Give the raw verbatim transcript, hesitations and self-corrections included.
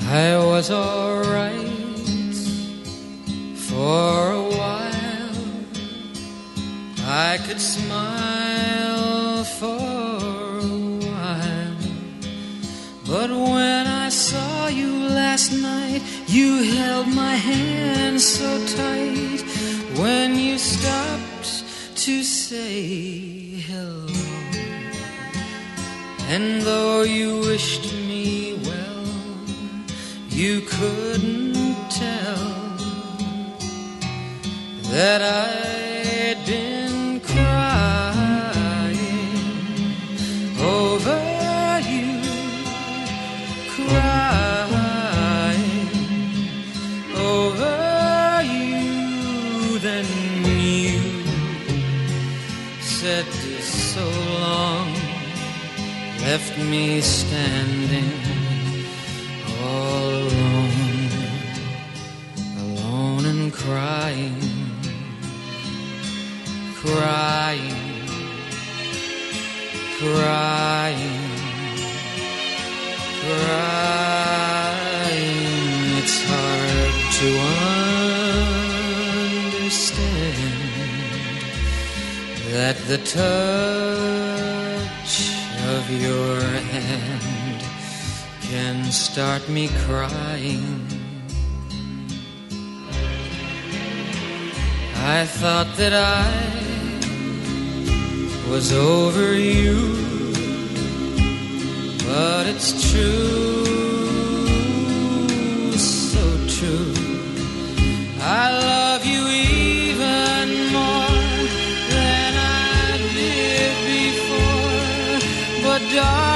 I was alright for a while. I could smile for a while. But when I saw you last night, you held my hand so tight. When you stopped to say hello, and though you wished me well, you couldn't tell that I'd been crying over you, crying over you. Then you said so long, left me standing all alone, alone and crying, crying, crying, crying. It's hard to understand that the touch of your hand can start me crying. I thought that I was over you, but it's true, so true. I love you even more than I did before, but darling,